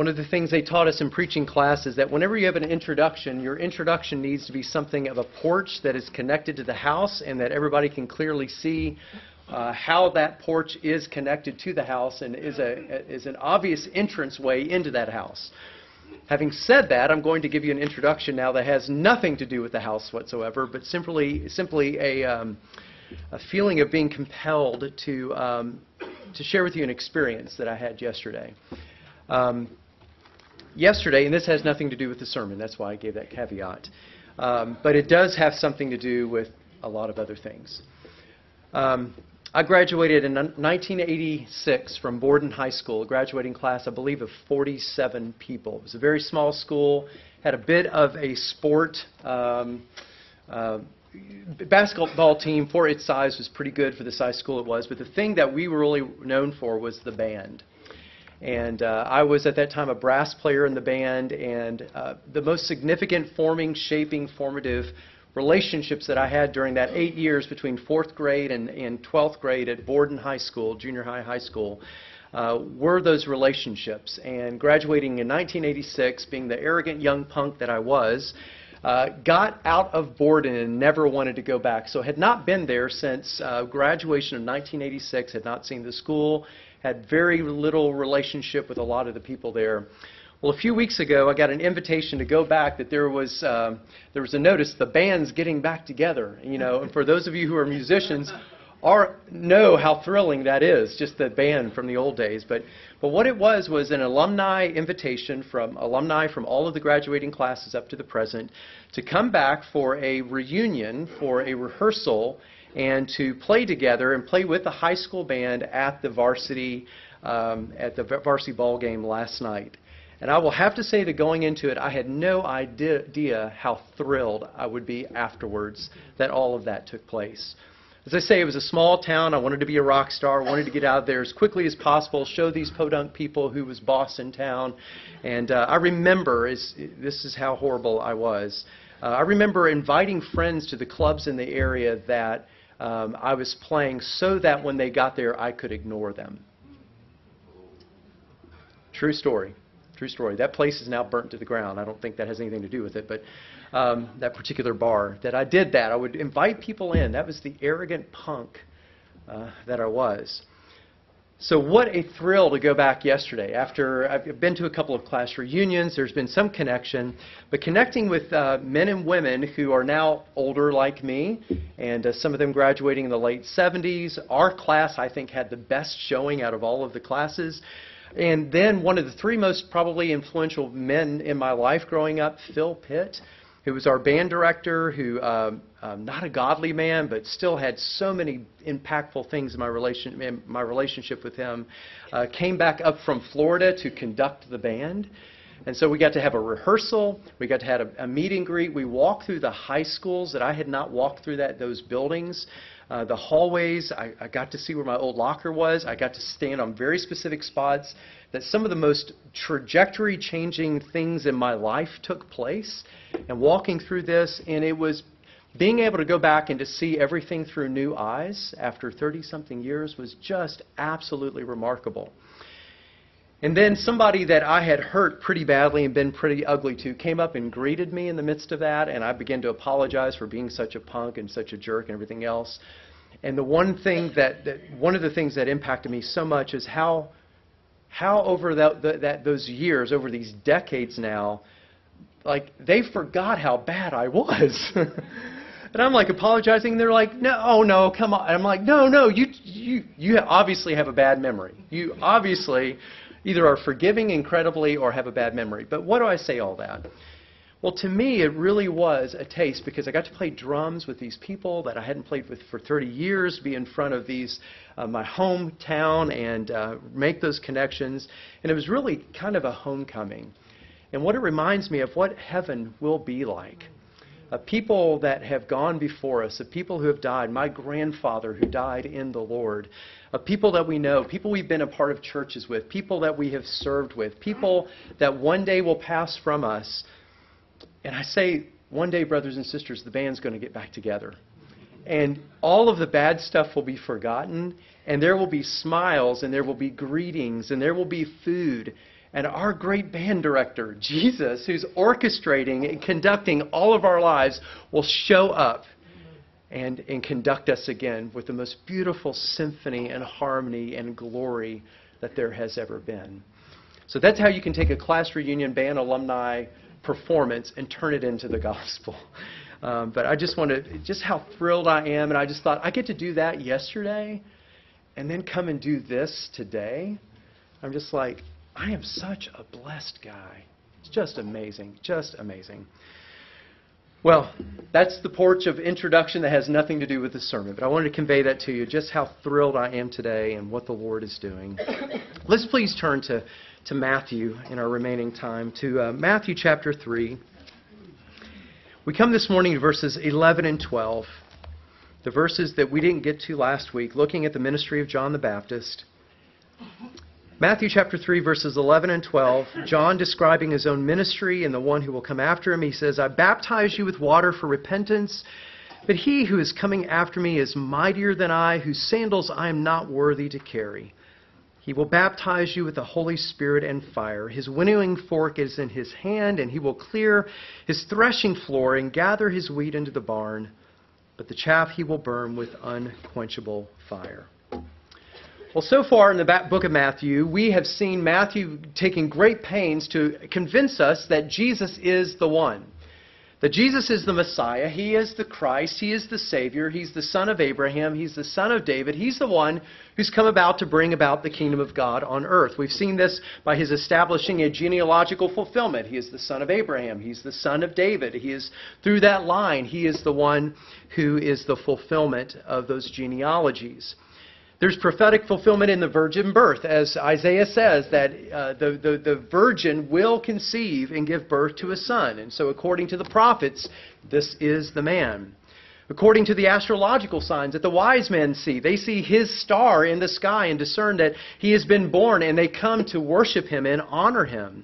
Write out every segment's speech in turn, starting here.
One of the things they taught us in preaching class is that whenever you have an introduction, your introduction needs to be something of a porch that is connected to the house and that everybody can clearly see how that porch is connected to the house and is an obvious entrance way into that house. Having said that, I'm going to give you an introduction now that has nothing to do with the house whatsoever, but simply a feeling of being compelled to share with you an experience that I had yesterday. Yesterday, and this has nothing to do with the sermon, that's why I gave that caveat, but it does have something to do with a lot of other things. I graduated in 1986 from Borden High School, a graduating class, I believe, of 47 people. It was a very small school, had a bit of a sport. Basketball team, for its size, was pretty good for the size school it was, but the thing that we were really known for was the band. And I was, at that time, a brass player in the band, and the most significant formative relationships that I had during that 8 years between 4th grade and 12th grade at Borden High School, junior high school, were those relationships. And graduating in 1986, being the arrogant young punk that I was, got out of Borden and never wanted to go back. So had not been there since graduation of 1986, had not seen the school, had very little relationship with a lot of the people there. Well, a few weeks ago, I got an invitation to go back. That there was a notice, the band's getting back together. You know, and for those of you who are musicians, know how thrilling that is. Just the band from the old days. But what it was an alumni invitation from alumni from all of the graduating classes up to the present to come back for a reunion, for a rehearsal, and to play together and play with the high school band at the varsity ball game last night. And I will have to say that going into it, I had no idea how thrilled I would be afterwards that all of that took place. As I say, it was a small town. I wanted to be a rock star. I wanted to get out there as quickly as possible, show these podunk people who was boss in town. And I remember, this is how horrible I was, I remember inviting friends to the clubs in the area that I was playing so that when they got there, I could ignore them. True story. True story. That place is now burnt to the ground. I don't think that has anything to do with it, but that particular bar, that I did that. I would invite people in. That was the arrogant punk that I was. So what a thrill to go back yesterday. After I've been to a couple of class reunions, there's been some connection, but connecting with men and women who are now older like me, and some of them graduating in the late 70s. Our class, I think, had the best showing out of all of the classes. And then one of the three most probably influential men in my life growing up, Phil Pitt, who was our band director, who, not a godly man, but still had so many impactful things in my relationship with him, came back up from Florida to conduct the band. And so we got to have a rehearsal. We got to have a meet and greet. We walked through the high schools that I had not walked through those buildings. The hallways, I got to see where my old locker was. I got to stand on very specific spots that some of the most trajectory-changing things in my life took place. And walking through this, and it was being able to go back and to see everything through new eyes after 30-something years was just absolutely remarkable. And then somebody that I had hurt pretty badly and been pretty ugly to came up and greeted me in the midst of that, and I began to apologize for being such a punk and such a jerk and everything else. And the one of the things that impacted me so much is how over those years, over these decades now, like they forgot how bad I was. And I'm like apologizing, and they're like, no, come on. And I'm like, no, you obviously have a bad memory. You obviously either are forgiving incredibly or have a bad memory. But what do I say all that? Well, to me, it really was a taste because I got to play drums with these people that I hadn't played with for 30 years, be in front of my hometown and make those connections. And it was really kind of a homecoming. And what it reminds me of what heaven will be like. People that have gone before us, of people who have died, my grandfather who died in the Lord, of people that we know, people we've been a part of churches with, people that we have served with, people that one day will pass from us. And I say, one day, brothers and sisters, the band's going to get back together. And all of the bad stuff will be forgotten, and there will be smiles, and there will be greetings, and there will be food, And our great band director, Jesus, who's orchestrating and conducting all of our lives, will show up and conduct us again with the most beautiful symphony and harmony and glory that there has ever been. So that's how you can take a class reunion band alumni performance and turn it into the gospel. But I just wanted, just how thrilled I am, and I just thought, I get to do that yesterday and then come and do this today. I'm just like, I am such a blessed guy. It's just amazing, just amazing. Well, that's the porch of introduction that has nothing to do with the sermon, but I wanted to convey that to you, just how thrilled I am today and what the Lord is doing. Let's please turn to Matthew in our remaining time, to Matthew chapter 3. We come this morning to verses 11 and 12, the verses that we didn't get to last week, looking at the ministry of John the Baptist. Matthew chapter 3, verses 11 and 12, John describing his own ministry and the one who will come after him. He says, I baptize you with water for repentance, but he who is coming after me is mightier than I, whose sandals I am not worthy to carry. He will baptize you with the Holy Spirit and fire. His winnowing fork is in his hand, and he will clear his threshing floor and gather his wheat into the barn, but the chaff he will burn with unquenchable fire. Well, so far in the book of Matthew, we have seen Matthew taking great pains to convince us that Jesus is the one. That Jesus is the Messiah. He is the Christ. He is the Savior. He's the son of Abraham. He's the son of David. He's the one who's come about to bring about the kingdom of God on earth. We've seen this by his establishing a genealogical fulfillment. He is the son of Abraham. He's the son of David. He is, through that line, he is the one who is the fulfillment of those genealogies. There's prophetic fulfillment in the virgin birth, as Isaiah says, that the virgin will conceive and give birth to a son. And so according to the prophets, this is the man. According to the astrological signs that the wise men see, they see his star in the sky and discern that he has been born, and they come to worship him and honor him.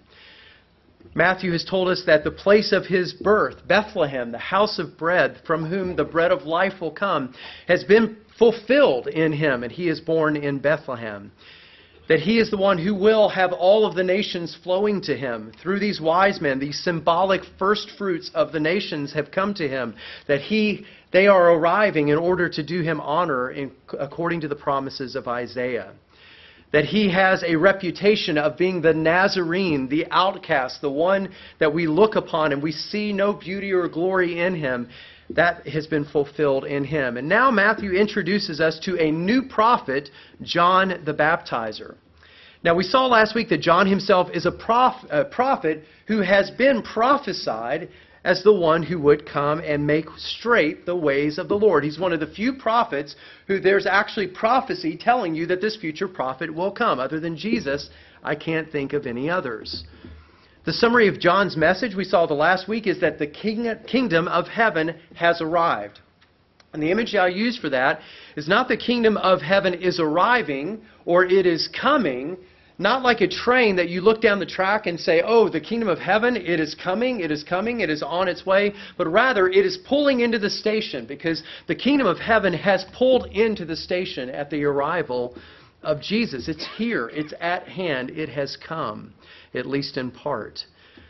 Matthew has told us that the place of his birth, Bethlehem, the house of bread, from whom the bread of life will come, has been fulfilled in him, and he is born in Bethlehem. That he is the one who will have all of the nations flowing to him. Through these wise men, these symbolic first fruits of the nations have come to him. That they are arriving in order to do him honor according to the promises of Isaiah. That he has a reputation of being the Nazarene, the outcast, the one that we look upon and we see no beauty or glory in him. That has been fulfilled in him. And now Matthew introduces us to a new prophet, John the Baptizer. Now we saw last week that John himself is a prophet who has been prophesied as the one who would come and make straight the ways of the Lord. He's one of the few prophets who there's actually prophecy telling you that this future prophet will come. Other than Jesus, I can't think of any others. The summary of John's message we saw the last week is that the kingdom of heaven has arrived. And the image I use for that is not the kingdom of heaven is arriving or it is coming, not like a train that you look down the track and say, oh, the kingdom of heaven, it is coming, it is coming, it is on its way, but rather it is pulling into the station because the kingdom of heaven has pulled into the station at the arrival of Jesus. It's here, it's at hand, it has come, at least in part.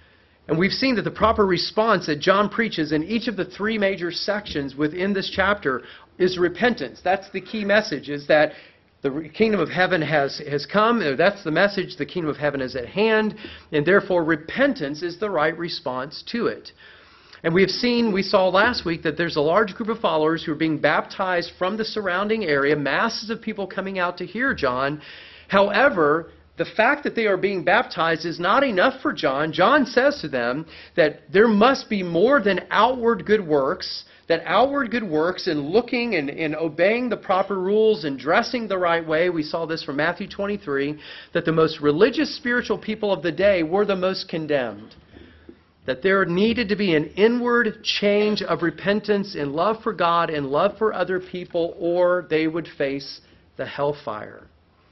And we've seen that the proper response that John preaches in each of the three major sections within this chapter is repentance. That's the key message, is that the kingdom of heaven has come. That's the message. The kingdom of heaven is at hand, and therefore repentance is the right response to it. And we saw last week that there's a large group of followers who are being baptized from the surrounding area, masses of people coming out to hear John. However, the fact that they are being baptized is not enough for John. John says to them that there must be more than outward good works, that outward good works in looking and obeying the proper rules and dressing the right way. We saw this from Matthew 23, that the most religious spiritual people of the day were the most condemned. That there needed to be an inward change of repentance in love for God and love for other people, or they would face the hellfire.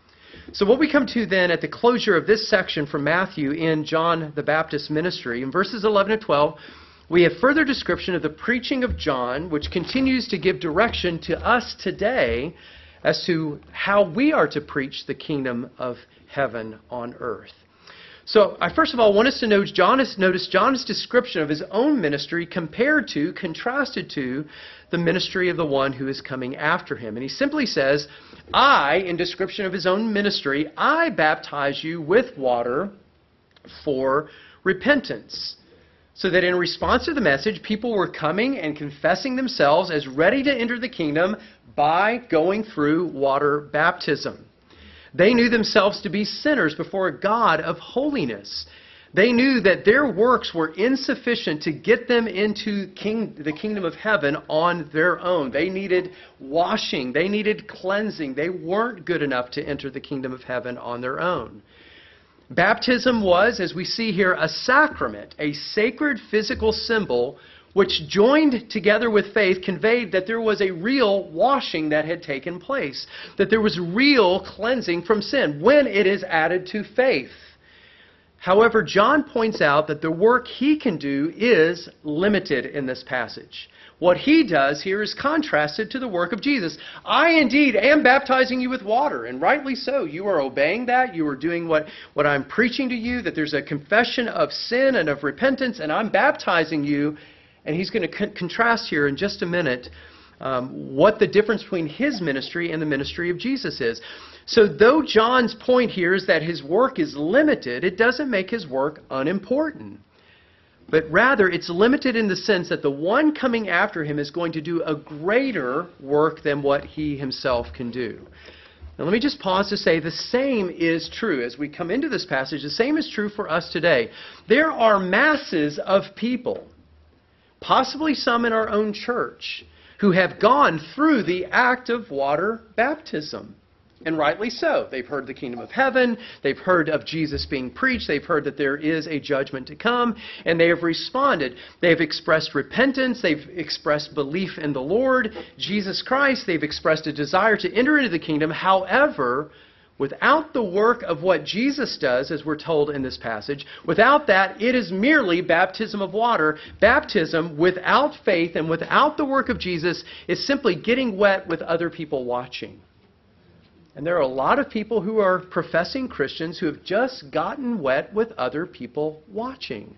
So what we come to then at the closure of this section from Matthew in John the Baptist ministry, in verses 11 and 12, we have further description of the preaching of John, which continues to give direction to us today as to how we are to preach the kingdom of heaven on earth. So I first of all want us to notice John's description of his own ministry contrasted to the ministry of the one who is coming after him. And he simply says, in description of his own ministry, I baptize you with water for repentance. So that in response to the message, people were coming and confessing themselves as ready to enter the kingdom by going through water baptism. They knew themselves to be sinners before a God of holiness. They knew that their works were insufficient to get them into the kingdom of heaven on their own. They needed washing. They needed cleansing. They weren't good enough to enter the kingdom of heaven on their own. Baptism was, as we see here, a sacrament, a sacred physical symbol which, joined together with faith, conveyed that there was a real washing that had taken place, that there was real cleansing from sin when it is added to faith. However, John points out that the work he can do is limited in this passage. What he does here is contrasted to the work of Jesus. I indeed am baptizing you with water, and rightly so. You are obeying that. You are doing what I'm preaching to you, that there's a confession of sin and of repentance, and I'm baptizing you. And he's going to contrast here in just a minute what the difference between his ministry and the ministry of Jesus is. So though John's point here is that his work is limited, it doesn't make his work unimportant. But rather, it's limited in the sense that the one coming after him is going to do a greater work than what he himself can do. Now let me just pause to say the same is true. As we come into this passage, the same is true for us today. There are masses of people, possibly some in our own church, who have gone through the act of water baptism. And rightly so. They've heard the kingdom of heaven. They've heard of Jesus being preached. They've heard that there is a judgment to come. And they have responded. They've expressed repentance. They've expressed belief in the Lord, Jesus Christ. They've expressed a desire to enter into the kingdom. However, without the work of what Jesus does, as we're told in this passage, without that, it is merely baptism of water. Baptism without faith and without the work of Jesus is simply getting wet with other people watching. And there are a lot of people who are professing Christians who have just gotten wet with other people watching.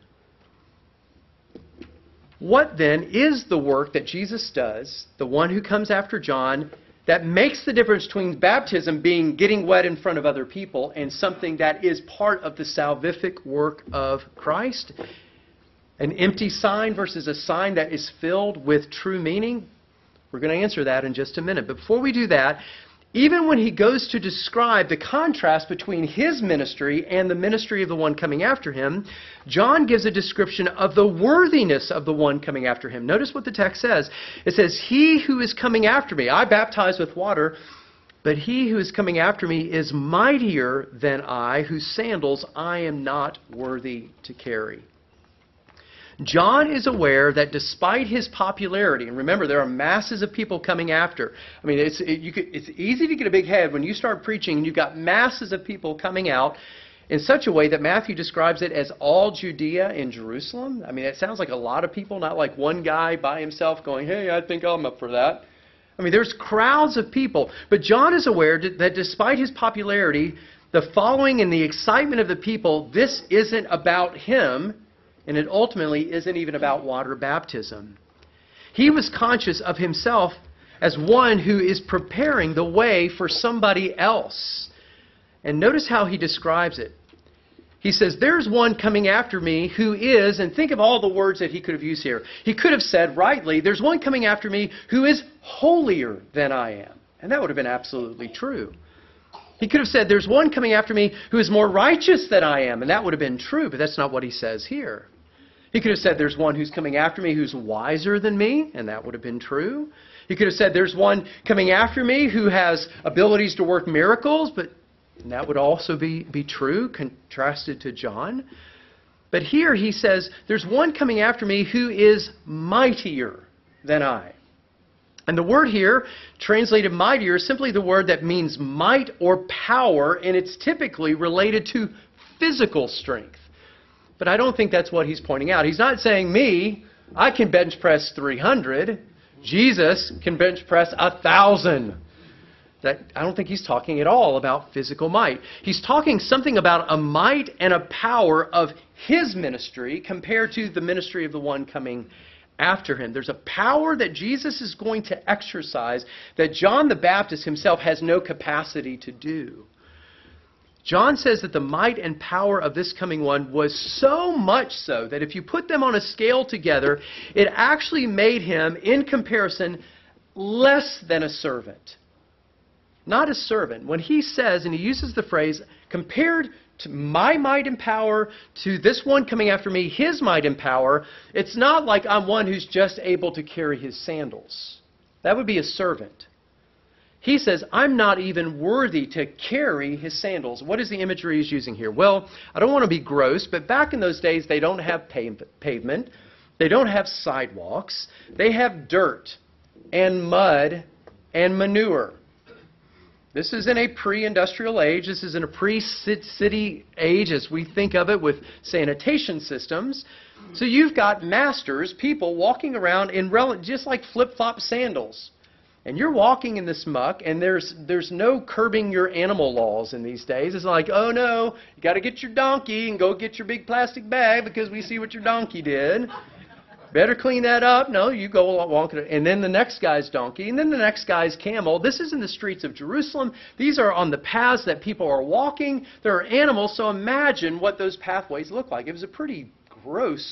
What then is the work that Jesus does, the one who comes after John, that makes the difference between baptism being getting wet in front of other people and something that is part of the salvific work of Christ? An empty sign versus a sign that is filled with true meaning? We're going to answer that in just a minute. But before we do that, even when he goes to describe the contrast between his ministry and the ministry of the one coming after him, John gives a description of the worthiness of the one coming after him. Notice what the text says. It says, "He who is coming after me, I baptize with water, but he who is coming after me is mightier than I, whose sandals I am not worthy to carry." John is aware that despite his popularity, and remember there are masses of people coming after. I mean, it's easy to get a big head when you start preaching and you've got masses of people coming out in such a way that Matthew describes it as all Judea and Jerusalem. I mean, it sounds like a lot of people, not like one guy by himself going, "Hey, I think I'm up for that." I mean, there's crowds of people. But John is aware that despite his popularity, the following and the excitement of the people, this isn't about him. And it ultimately isn't even about water baptism. He was conscious of himself as one who is preparing the way for somebody else. And notice how he describes it. He says, "There's one coming after me who is," and think of all the words that he could have used here. He could have said rightly, "There's one coming after me who is holier than I am." And that would have been absolutely true. He could have said, "There's one coming after me who is more righteous than I am." And that would have been true, but that's not what he says here. He could have said, "There's one who's coming after me who's wiser than me," and that would have been true. He could have said, "There's one coming after me who has abilities to work miracles," but that would also be true, contrasted to John. But here he says, "There's one coming after me who is mightier than I." And the word here, translated mightier, is simply the word that means might or power, and it's typically related to physical strength. But I don't think that's what he's pointing out. He's not saying, I can bench press 300. Jesus can bench press 1,000. That I don't think he's talking at all about physical might. He's talking something about a might and a power of his ministry compared to the ministry of the one coming after him. There's a power that Jesus is going to exercise that John the Baptist himself has no capacity to do. John says that the might and power of this coming one was so much so that if you put them on a scale together, it actually made him, in comparison, less than a servant. Not a servant. When he says, and he uses the phrase, compared to my might and power to this one coming after me, his might and power, it's not like I'm one who's just able to carry his sandals. That would be a servant. He says, I'm not even worthy to carry his sandals. What is the imagery he's using here? Well, I don't want to be gross, but back in those days, they don't have pavement. They don't have sidewalks. They have dirt and mud and manure. This is in a pre-industrial age. This is in a pre-city age as we think of it with sanitation systems. So you've got masters, people walking around in just like flip-flop sandals. And you're walking in this muck, and there's no curbing your animal laws in these days. It's like, oh no, you got to get your donkey and go get your big plastic bag because we see what your donkey did. Better clean that up. No, you go walk it. And then the next guy's donkey, and then the next guy's camel. This is in the streets of Jerusalem. These are on the paths that people are walking. There are animals, so imagine what those pathways look like. It was a pretty gross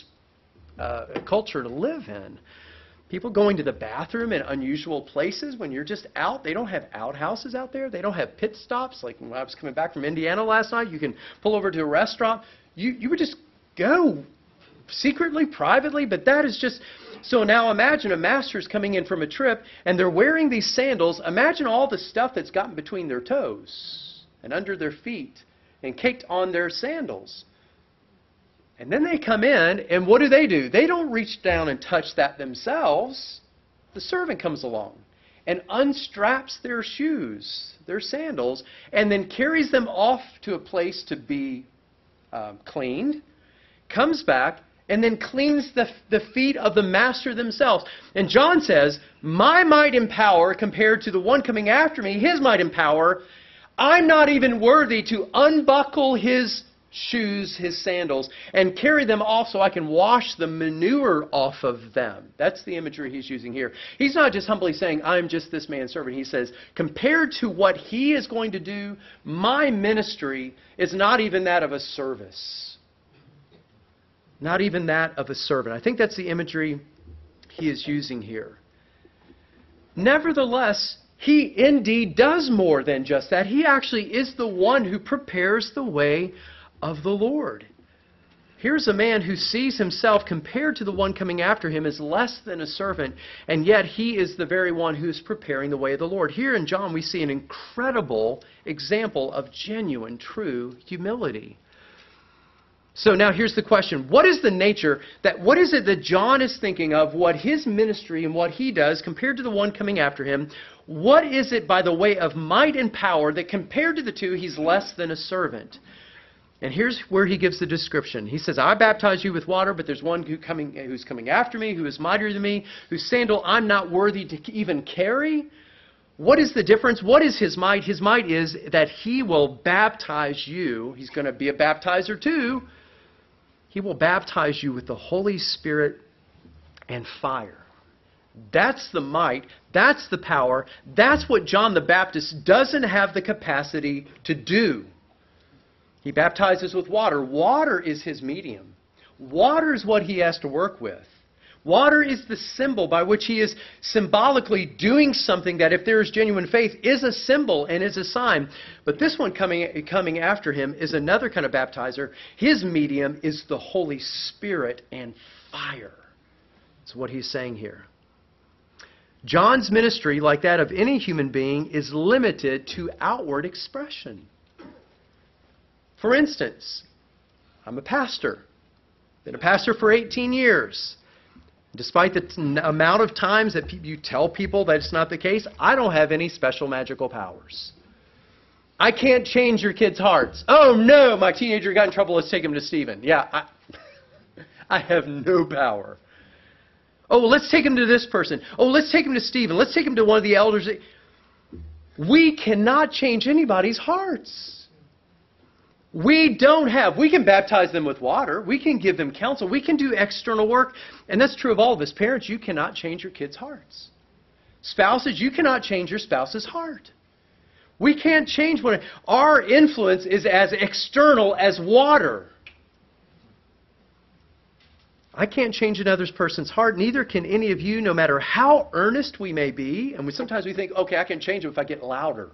culture to live in. People going to the bathroom in unusual places when you're just out. They don't have outhouses out there. They don't have pit stops. Like when I was coming back from Indiana last night, you can pull over to a restaurant. You would just go secretly, privately, but that is just... So now imagine a master's coming in from a trip, and they're wearing these sandals. Imagine all the stuff that's gotten between their toes and under their feet and caked on their sandals. And then they come in, and what do? They don't reach down and touch that themselves. The servant comes along and unstraps their shoes, their sandals, and then carries them off to a place to be cleaned, comes back, and then cleans the feet of the master themselves. And John says, my might and power compared to the one coming after me, his might and power, I'm not even worthy to unbuckle his shoes, his sandals, and carry them off so I can wash the manure off of them. That's the imagery he's using here. He's not just humbly saying, I'm just this man's servant. He says, compared to what he is going to do, my ministry is not even that of a service. Not even that of a servant. I think that's the imagery he is using here. Nevertheless, he indeed does more than just that. He actually is the one who prepares the way of the Lord. Here's a man who sees himself compared to the one coming after him as less than a servant, and yet he is the very one who is preparing the way of the Lord. Here in John we see an incredible example of genuine, true humility. So now here's the question. What is it that John is thinking of, what his ministry and what he does compared to the one coming after him? What is it by the way of might and power that compared to the two, he's less than a servant? And here's where he gives the description. He says, I baptize you with water, but there's one who's coming after me, who is mightier than me, whose sandal I'm not worthy to even carry. What is the difference? What is his might? His might is that he will baptize you. He's going to be a baptizer too. He will baptize you with the Holy Spirit and fire. That's the might. That's the power. That's what John the Baptist doesn't have the capacity to do. He baptizes with water. Water is his medium. Water is what he has to work with. Water is the symbol by which he is symbolically doing something that, if there is genuine faith, is a symbol and is a sign. But this one coming after him is another kind of baptizer. His medium is the Holy Spirit and fire. That's what he's saying here. John's ministry, like that of any human being, is limited to outward expression. For instance, I'm a pastor. Been a pastor for 18 years. Despite the amount of times that you tell people that it's not the case, I don't have any special magical powers. I can't change your kids' hearts. Oh no, my teenager got in trouble, let's take him to Stephen. Yeah, I have no power. Oh, well, let's take him to this person. Oh, let's take him to Stephen. Let's take him to one of the elders. We cannot change anybody's hearts. We can baptize them with water. We can give them counsel. We can do external work. And that's true of all of us. Parents, you cannot change your kids' hearts. Spouses, you cannot change your spouse's heart. We can't change one. Our influence is as external as water. I can't change another person's heart. Neither can any of you, no matter how earnest we may be. And sometimes we think, okay, I can change them if I get louder.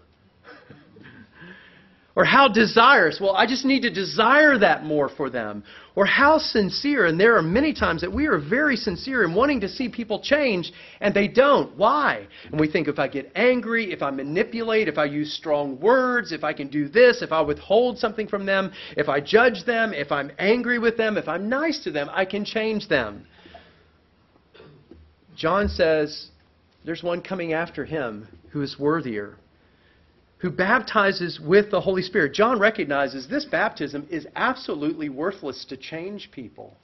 Or how desirous. Well, I just need to desire that more for them. Or how sincere. And there are many times that we are very sincere in wanting to see people change, and they don't. Why? And we think if I get angry, if I manipulate, if I use strong words, if I can do this, if I withhold something from them, if I judge them, if I'm angry with them, if I'm nice to them, I can change them. John says there's one coming after him who is worthier, who baptizes with the Holy Spirit. John recognizes this baptism is absolutely worthless to change people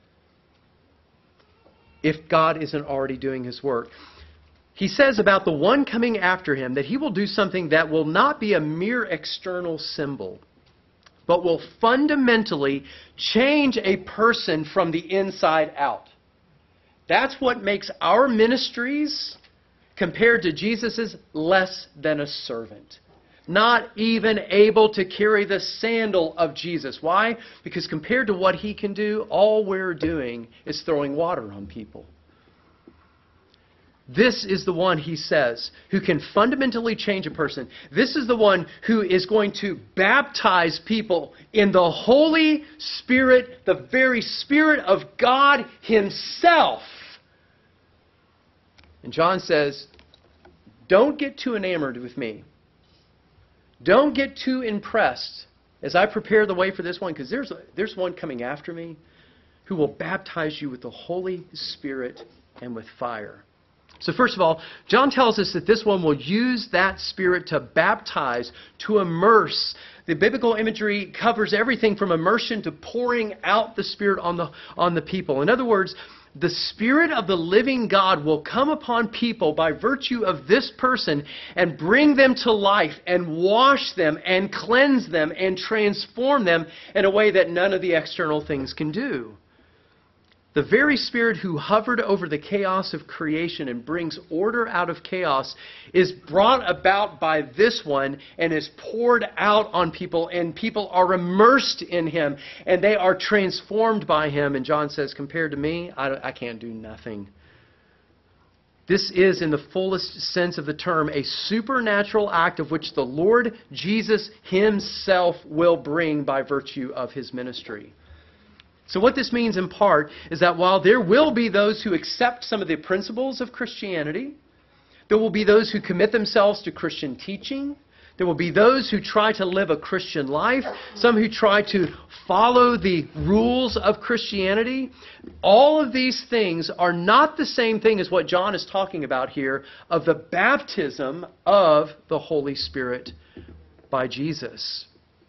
if God isn't already doing His work. He says about the one coming after him that he will do something that will not be a mere external symbol, but will fundamentally change a person from the inside out. That's what makes our ministries, compared to Jesus's, less than a servant. Not even able to carry the sandal of Jesus. Why? Because compared to what He can do, all we're doing is throwing water on people. This is the one, he says, who can fundamentally change a person. This is the one who is going to baptize people in the Holy Spirit, the very Spirit of God Himself. And John says, don't get too enamored with me. Don't get too impressed as I prepare the way for this one, because there's one coming after me who will baptize you with the Holy Spirit and with fire. So first of all, John tells us that this one will use that Spirit to baptize, to immerse. The biblical imagery covers everything from immersion to pouring out the Spirit on the people. In other words, the Spirit of the living God will come upon people by virtue of this person and bring them to life and wash them and cleanse them and transform them in a way that none of the external things can do. The very Spirit who hovered over the chaos of creation and brings order out of chaos is brought about by this one and is poured out on people, and people are immersed in Him and they are transformed by Him. And John says, compared to me, I can't do nothing. This is, in the fullest sense of the term, a supernatural act of which the Lord Jesus Himself will bring by virtue of His ministry. So what this means in part is that while there will be those who accept some of the principles of Christianity, there will be those who commit themselves to Christian teaching, there will be those who try to live a Christian life, some who try to follow the rules of Christianity. All of these things are not the same thing as what John is talking about here of the baptism of the Holy Spirit by Jesus.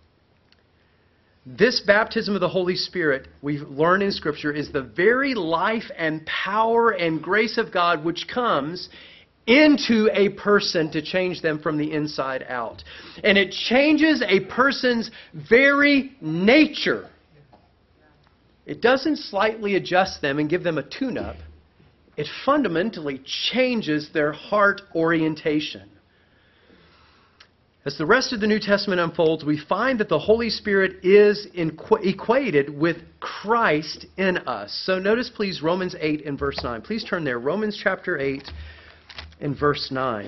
This baptism of the Holy Spirit, we learn in Scripture, is the very life and power and grace of God which comes into a person to change them from the inside out. And it changes a person's very nature. It doesn't slightly adjust them and give them a tune-up. It fundamentally changes their heart orientation. As the rest of the New Testament unfolds, we find that the Holy Spirit is equated with Christ in us. So notice, please, Romans 8 and verse 9. Please turn there. Romans chapter 8 and verse 9.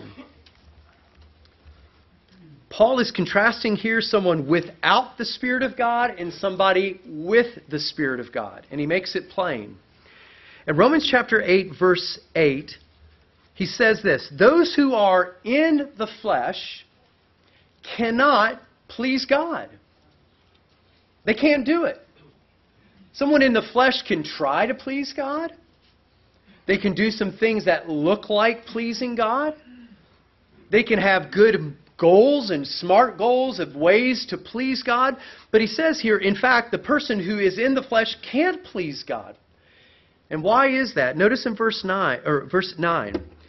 Paul is contrasting here someone without the Spirit of God and somebody with the Spirit of God. And he makes it plain. In Romans chapter 8, verse 8, he says this: those who are in the flesh cannot please God. They can't do it. Someone in the flesh can try to please God. They can do some things that look like pleasing God. They can have good goals and smart goals of ways to please God. But he says here, in fact, the person who is in the flesh can't please God. And why is that? Notice in verse 9.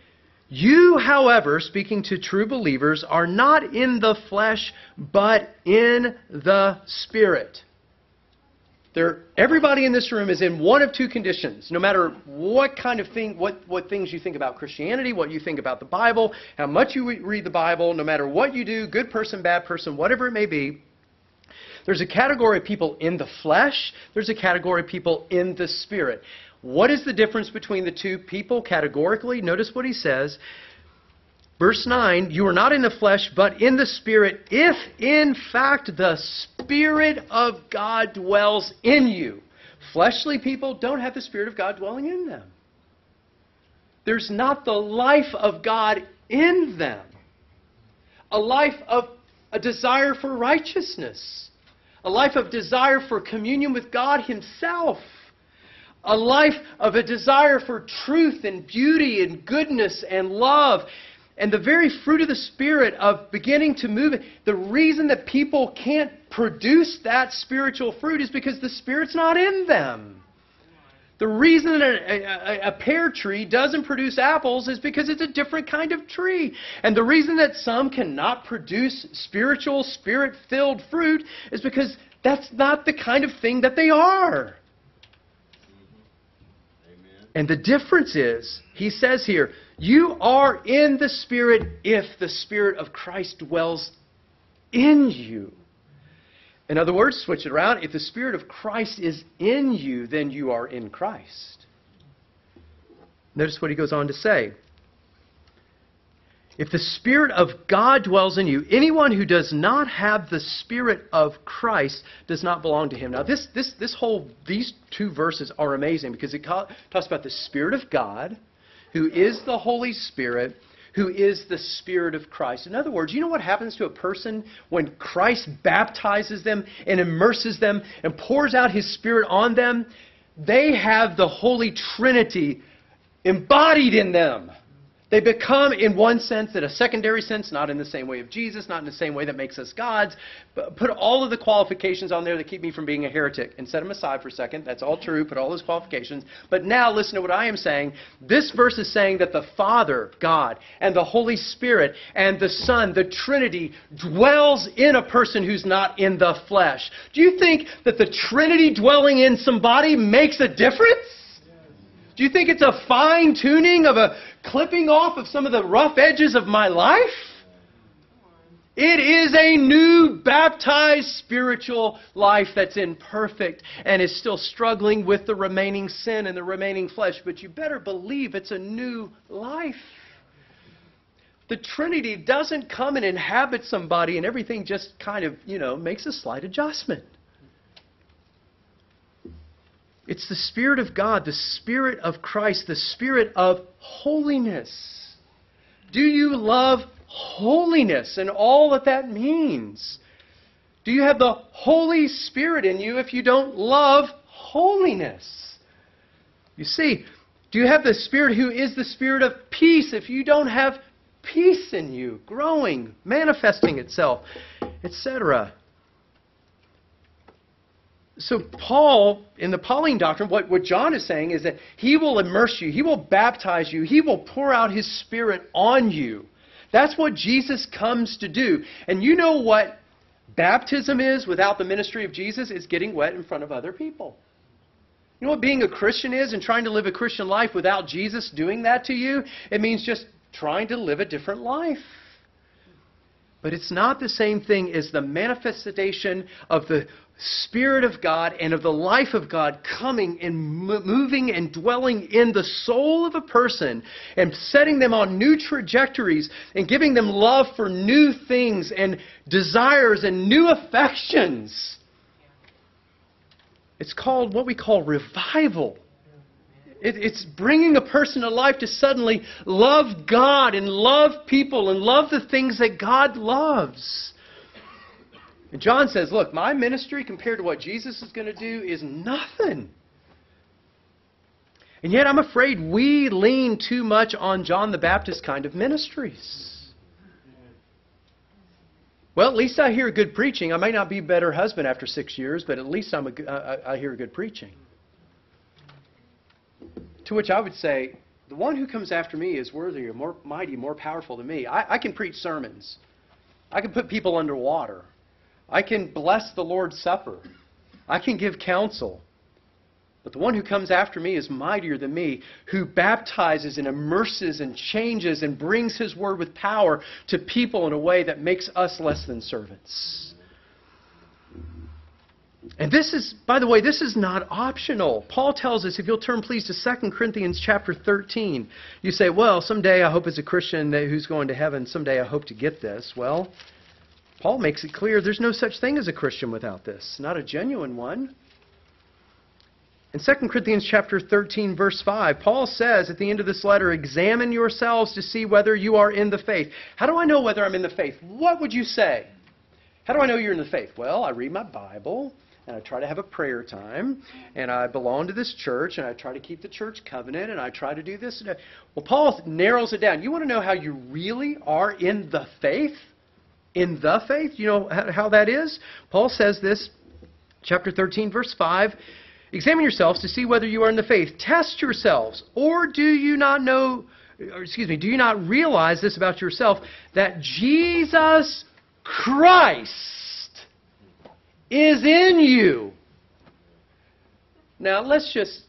You, however, speaking to true believers, are not in the flesh, but in the Spirit. Everybody in this room is in one of two conditions. No matter what kind of thing, what things you think about Christianity, what you think about the Bible, how much you read the Bible, no matter what you do, good person, bad person, whatever it may be, there's a category of people in the flesh. There's a category of people in the Spirit. What is the difference between the two people categorically? Notice what he says. Verse 9, you are not in the flesh, but in the Spirit, if in fact the Spirit of God dwells in you. Fleshly people don't have the Spirit of God dwelling in them. There's not the life of God in them. A life of a desire for righteousness. A life of desire for communion with God Himself. A life of a desire for truth and beauty and goodness and love. And the very fruit of the Spirit of beginning to move. The reason that people can't produce that spiritual fruit is because the Spirit's not in them. The reason that a pear tree doesn't produce apples is because it's a different kind of tree. And the reason that some cannot produce spiritual, Spirit-filled fruit is because that's not the kind of thing that they are. And the difference is, he says here, you are in the Spirit if the Spirit of Christ dwells in you. In other words, switch it around. If the Spirit of Christ is in you, then you are in Christ. Notice what he goes on to say. If the Spirit of God dwells in you, anyone who does not have the Spirit of Christ does not belong to Him. Now, these two verses are amazing because it talks about the Spirit of God, who is the Holy Spirit, who is the Spirit of Christ. In other words, you know what happens to a person when Christ baptizes them and immerses them and pours out His Spirit on them? They have the Holy Trinity embodied in them. They become, in one sense, in a secondary sense, not in the same way of Jesus, not in the same way that makes us gods, but put all of the qualifications on there that keep me from being a heretic and set them aside for a second. That's all true. Put all those qualifications. But now listen to what I am saying. This verse is saying that the Father, God, and the Holy Spirit, and the Son, the Trinity, dwells in a person who's not in the flesh. Do you think that the Trinity dwelling in somebody makes a difference? Do you think it's a fine-tuning of a clipping off of some of the rough edges of my life? It is a new baptized spiritual life that's imperfect and is still struggling with the remaining sin and the remaining flesh. But you better believe it's a new life. The Trinity doesn't come and inhabit somebody and everything just kind of, makes a slight adjustment. It's the Spirit of God, the Spirit of Christ, the Spirit of holiness. Do you love holiness and all that that means? Do you have the Holy Spirit in you if you don't love holiness? You see, do you have the Spirit who is the Spirit of peace if you don't have peace in you, growing, manifesting itself, etc.? So Paul, in the Pauline doctrine, what John is saying is that he will immerse you, he will baptize you, he will pour out his Spirit on you. That's what Jesus comes to do. And you know what baptism is without the ministry of Jesus? It's getting wet in front of other people. You know what being a Christian is and trying to live a Christian life without Jesus doing that to you? It means just trying to live a different life. But it's not the same thing as the manifestation of the Spirit of God and of the life of God coming and moving and dwelling in the soul of a person and setting them on new trajectories and giving them love for new things and desires and new affections. It's called what we call revival. It's bringing a person to life to suddenly love God and love people and love the things that God loves. And John says, look, my ministry compared to what Jesus is going to do is nothing. And yet I'm afraid we lean too much on John the Baptist kind of ministries. Well, at least I hear good preaching. I may not be a better husband after 6 years, but at least I hear good preaching. To which I would say, The one who comes after me is worthier, more mighty, more powerful than me. I can preach sermons. I can put people underwater. I can bless the Lord's Supper. I can give counsel. But the one who comes after me is mightier than me, who baptizes and immerses and changes and brings His word with power to people in a way that makes us less than servants. And this is, by the way, this is not optional. Paul tells us, if you'll turn please to 2 Corinthians chapter 13, you say, well, someday I hope as a Christian who's going to heaven, someday I hope to get this. Well, Paul makes it clear there's no such thing as a Christian without this, not a genuine one. In 2 Corinthians chapter 13, verse 5, Paul says at the end of this letter, examine yourselves to see whether you are in the faith. How do I know whether I'm in the faith? What would you say? How do I know you're in the faith? Well, I read my Bible, and I try to have a prayer time, and I belong to this church, and I try to keep the church covenant, and I try to do this. Well, Paul narrows it down. You want to know how you really are in the faith? In the faith? You know how that is? Paul says this, chapter 13, verse 5, examine yourselves to see whether you are in the faith. Test yourselves, or do you not realize this about yourself, that Jesus Christ is in you. Now let's just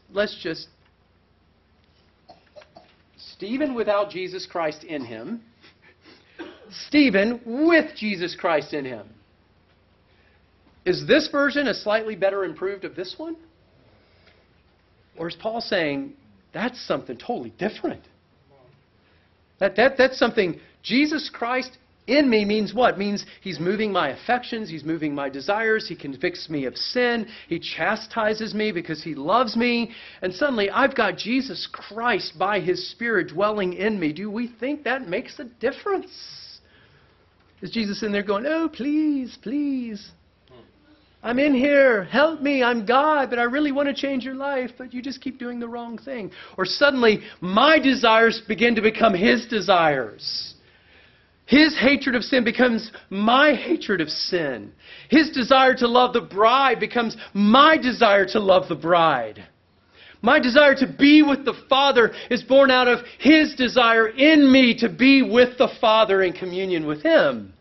Stephen without Jesus Christ in him, Stephen with Jesus Christ in him. Is this version a slightly better improved of this one? Or is Paul saying that's something totally different? That's something, Jesus Christ in me means what? Means He's moving my affections, He's moving my desires, He convicts me of sin, He chastises me because He loves me, and suddenly I've got Jesus Christ by His Spirit dwelling in me. Do we think that makes a difference? Is Jesus in there going, oh, please, please, I'm in here, help me, I'm God, but I really want to change your life, but you just keep doing the wrong thing. Or suddenly my desires begin to become His desires. His hatred of sin becomes my hatred of sin. His desire to love the bride becomes my desire to love the bride. My desire to be with the Father is born out of His desire in me to be with the Father in communion with Him.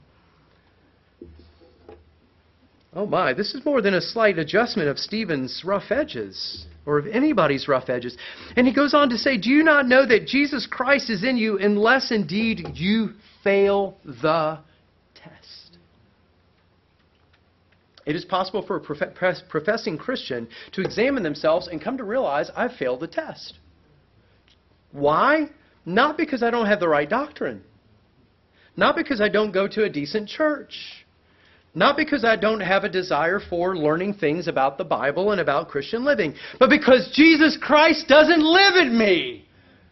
Oh my, this is more than a slight adjustment of Stephen's rough edges, or of anybody's rough edges. And he goes on to say, do you not know that Jesus Christ is in you unless indeed you fail the test? It is possible for a professing Christian to examine themselves and come to realize I've failed the test. Why? Not because I don't have the right doctrine. Not because I don't go to a decent church. Not because I don't have a desire for learning things about the Bible and about Christian living, but because Jesus Christ doesn't live in me.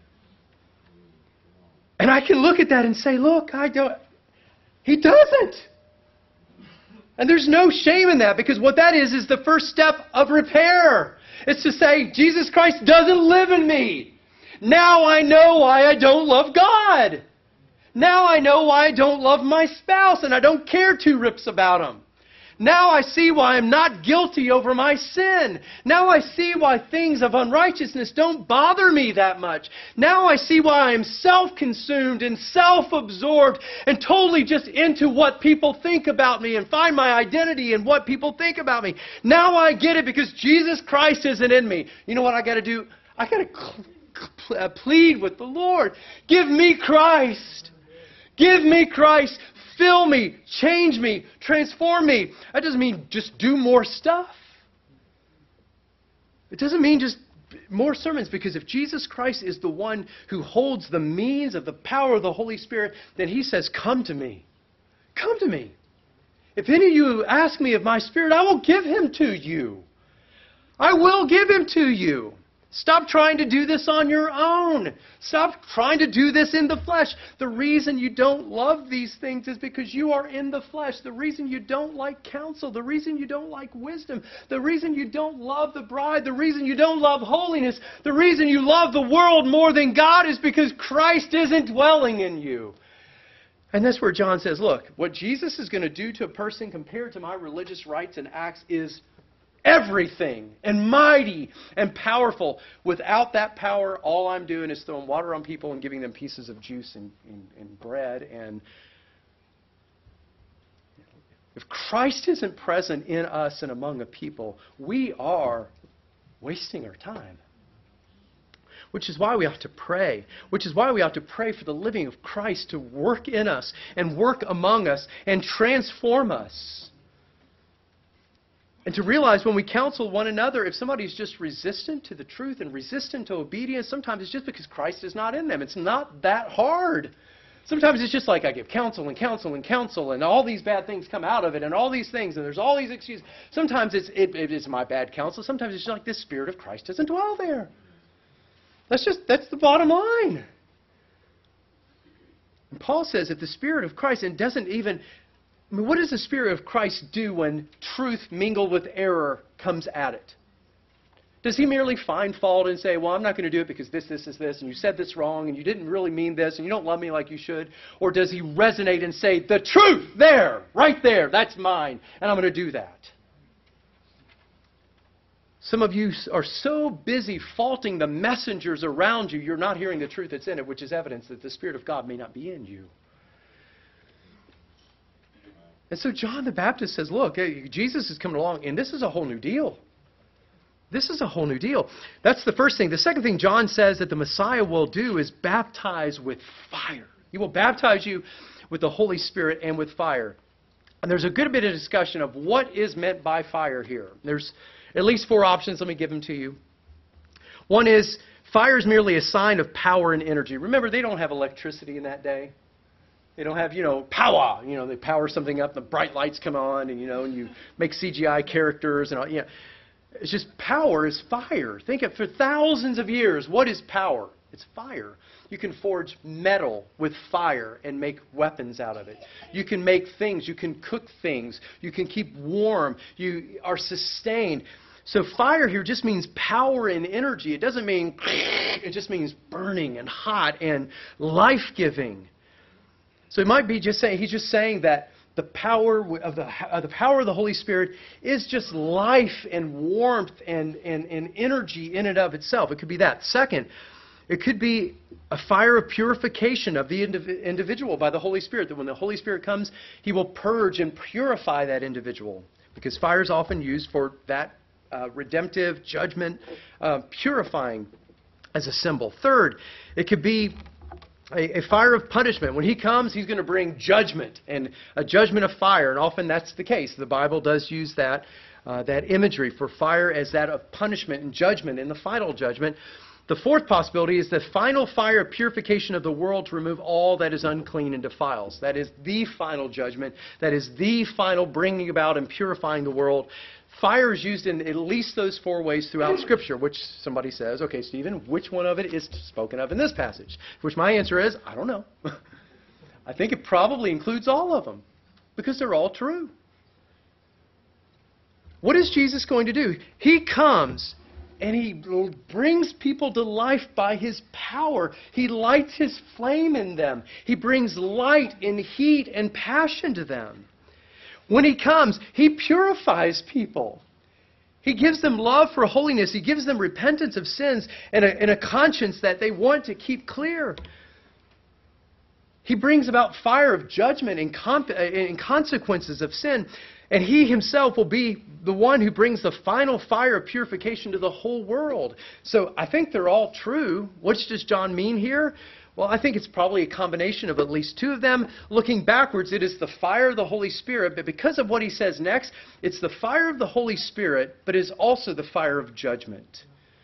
And I can look at that and say, look, He doesn't. And there's no shame in that, because what that is the first step of repair. It's to say, Jesus Christ doesn't live in me. Now I know why I don't love God. Now I know why I don't love my spouse and I don't care two rips about him. Now I see why I'm not guilty over my sin. Now I see why things of unrighteousness don't bother me that much. Now I see why I'm self-consumed and self-absorbed and totally just into what people think about me and find my identity in what people think about me. Now I get it, because Jesus Christ isn't in me. You know what I got to do? I got to plead with the Lord. Give me Christ. Give me Christ. Fill me, change me, transform me. That doesn't mean just do more stuff. It doesn't mean just more sermons, because if Jesus Christ is the one who holds the means of the power of the Holy Spirit, then He says, come to me. Come to me. If any of you ask me of my Spirit, I will give Him to you. I will give Him to you. Stop trying to do this on your own. Stop trying to do this in the flesh. The reason you don't love these things is because you are in the flesh. The reason you don't like counsel, the reason you don't like wisdom, the reason you don't love the bride, the reason you don't love holiness, the reason you love the world more than God is because Christ isn't dwelling in you. And that's where John says, look, what Jesus is going to do to a person compared to my religious rites and acts is everything and mighty and powerful. Without that power, all I'm doing is throwing water on people and giving them pieces of juice and bread. And if Christ isn't present in us and among a people, we are wasting our time. Which is why we ought to pray. Which is why we ought to pray for the living of Christ to work in us and work among us and transform us. And to realize when we counsel one another, if somebody's just resistant to the truth and resistant to obedience, sometimes it's just because Christ is not in them. It's not that hard. Sometimes it's just like I give counsel and counsel and counsel, and all these bad things come out of it, and all these things, and there's all these excuses. Sometimes it's my bad counsel. Sometimes it's just like the Spirit of Christ doesn't dwell there. That's the bottom line. And Paul says if the Spirit of Christ, and doesn't even, what does the Spirit of Christ do when truth mingled with error comes at it? Does he merely find fault and say, well, I'm not going to do it because this, and you said this wrong, and you didn't really mean this, and you don't love me like you should? Or does he resonate and say, the truth there, right there, that's mine, and I'm going to do that? Some of you are so busy faulting the messengers around you, you're not hearing the truth that's in it, which is evidence that the Spirit of God may not be in you. And so John the Baptist says, look, Jesus is coming along, and this is a whole new deal. This is a whole new deal. That's the first thing. The second thing John says that the Messiah will do is baptize with fire. He will baptize you with the Holy Spirit and with fire. And there's a good bit of discussion of what is meant by fire here. There's at least 4 options. Let me give them to you. One is fire is merely a sign of power and energy. Remember, they don't have electricity in that day. They don't have, power. They power something up, the bright lights come on, and you make CGI characters and all. It's just power is fire. Think of for thousands of years, what is power? It's fire. You can forge metal with fire and make weapons out of it. You can make things. You can cook things. You can keep warm. You are sustained. So fire here just means power and energy. It doesn't mean, it just means burning and hot and life-giving. So it might be just saying, he's just saying that the power of the Holy Spirit is just life and warmth and energy in and of itself. It could be that. Second, it could be a fire of purification of the individual by the Holy Spirit. That when the Holy Spirit comes, He will purge and purify that individual. Because fire is often used for that redemptive judgment, purifying as a symbol. Third, it could be a fire of punishment. When He comes, He's going to bring judgment, and a judgment of fire. And often that's the case. The Bible does use that imagery for fire as that of punishment and judgment in the final judgment. The fourth possibility is the final fire of purification of the world to remove all that is unclean and defiles. That is the final judgment. That is the final bringing about and purifying the world. Fire is used in at least those 4 ways throughout Scripture, which somebody says, okay, Stephen, which one of it is spoken of in this passage? Which my answer is, I don't know. I think it probably includes all of them, because they're all true. What is Jesus going to do? He comes and He brings people to life by His power. He lights His flame in them. He brings light and heat and passion to them. When He comes, He purifies people. He gives them love for holiness. He gives them repentance of sins and a conscience that they want to keep clear. He brings about fire of judgment and consequences of sin. And He Himself will be the one who brings the final fire of purification to the whole world. So I think they're all true. What does John mean here? Well, I think it's probably a combination of at least 2 of them. Looking backwards, it is the fire of the Holy Spirit. But because of what he says next, it's the fire of the Holy Spirit, but it is also the fire of judgment.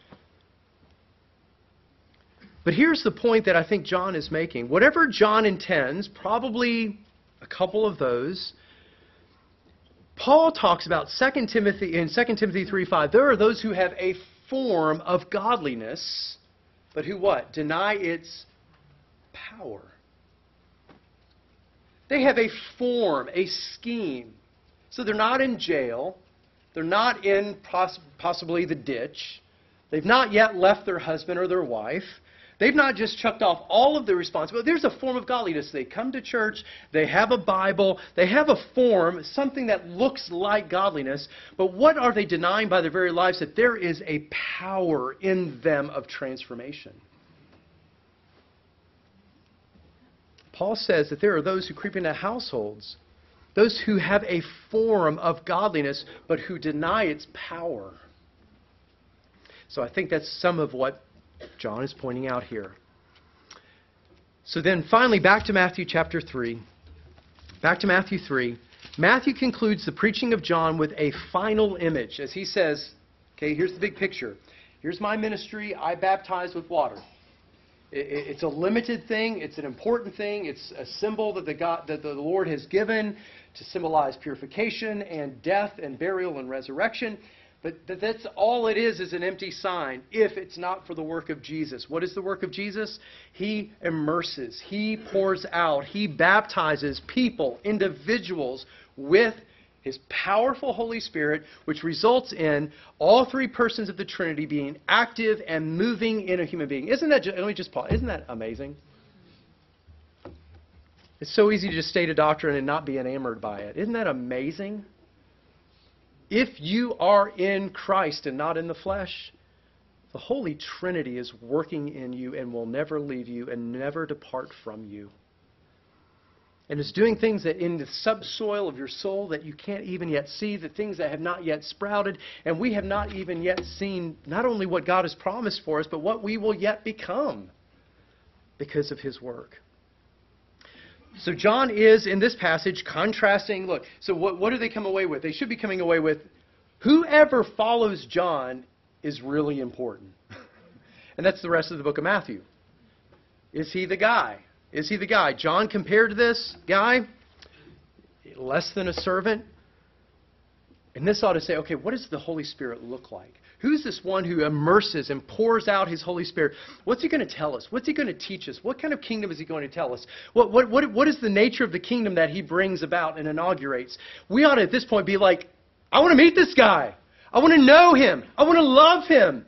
But here's the point that I think John is making. Whatever John intends, probably a couple of those, Paul talks about in 2 Timothy 3:5. There are those who have a form of godliness, but who what? Deny its power. They have a form, a scheme. So they're not in jail. They're not in possibly the ditch. They've not yet left their husband or their wife. They've not just chucked off all of their responsibility. There's a form of godliness. They come to church, they have a Bible, they have a form, something that looks like godliness, but what are they denying by their very lives? That there is a power in them of transformation. Paul says that there are those who creep into households, those who have a form of godliness, but who deny its power. So I think that's some of what John is pointing out here. So then finally, back to Matthew chapter 3. Back to Matthew 3. Matthew concludes the preaching of John with a final image. As he says, okay, here's the big picture. Here's my ministry. I baptize with water. It's a limited thing. It's an important thing. It's a symbol that the Lord has given to symbolize purification and death and burial and resurrection. But that's all it is an empty sign if it's not for the work of Jesus. What is the work of Jesus? He immerses. He pours out. He baptizes people, individuals, with His powerful Holy Spirit, which results in all three persons of the Trinity being active and moving in a human being. Isn't that, let me just pause. Isn't that amazing? It's so easy to just state a doctrine and not be enamored by it. Isn't that amazing? If you are in Christ and not in the flesh, the Holy Trinity is working in you and will never leave you and never depart from you. And is doing things that in the subsoil of your soul that you can't even yet see, the things that have not yet sprouted, and we have not even yet seen not only what God has promised for us, but what we will yet become because of His work. So John is, in this passage, contrasting, look, so what do they come away with? They should be coming away with, whoever follows John is really important. And that's the rest of the book of Matthew. Is he the guy? Is he the guy? John compared to this guy, less than a servant. And this ought to say, okay, what does the Holy Spirit look like? Who's this one who immerses and pours out His Holy Spirit? What's He going to tell us? What's He going to teach us? What kind of kingdom is He going to tell us? What is the nature of the kingdom that He brings about and inaugurates? We ought to, at this point, be like, I want to meet this guy. I want to know Him. I want to love Him.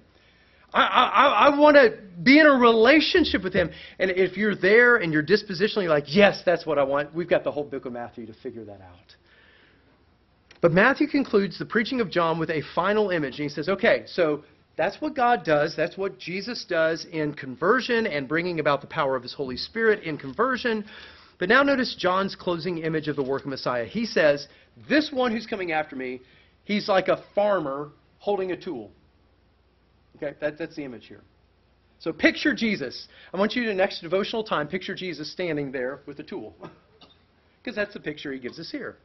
I want to be in a relationship with Him. And if you're there and you're dispositionally like, yes, that's what I want, we've got the whole book of Matthew to figure that out. But Matthew concludes the preaching of John with a final image. And he says, okay, so that's what God does. That's what Jesus does in conversion and bringing about the power of His Holy Spirit in conversion. But now notice John's closing image of the work of Messiah. He says, this one who's coming after me, he's like a farmer holding a tool. Okay, that's the image here. So picture Jesus. I want you to, next devotional time, picture Jesus standing there with a tool. Because that's the picture he gives us here.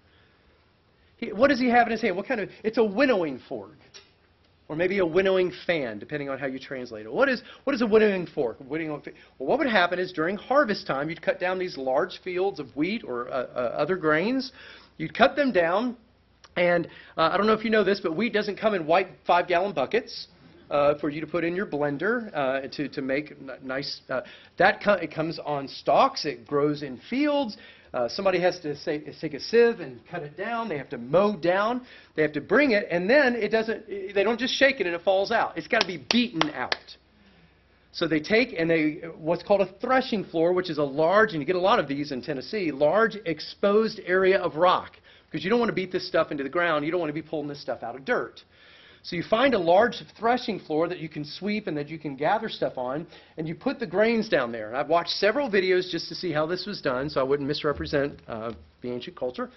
What does he have in his hand? It's a winnowing fork. Or maybe a winnowing fan, depending on how you translate it. What is a winnowing fork? Well, what would happen is during harvest time, you'd cut down these large fields of wheat or other grains. You'd cut them down, and I don't know if you know this, but wheat doesn't come in white 5-gallon buckets for you to put in your blender to make nice. It comes on stalks. It grows in fields. Somebody has to take a sieve and cut it down. They have to mow down. They have to bring it, and then they don't just shake it and it falls out. It's got to be beaten out. So they take what's called a threshing floor, which is a large, and you get a lot of these in Tennessee, large exposed area of rock. Because you don't want to beat this stuff into the ground. You don't want to be pulling this stuff out of dirt. So you find a large threshing floor that you can sweep and that you can gather stuff on, and you put the grains down there. And I've watched several videos just to see how this was done, so I wouldn't misrepresent the ancient culture.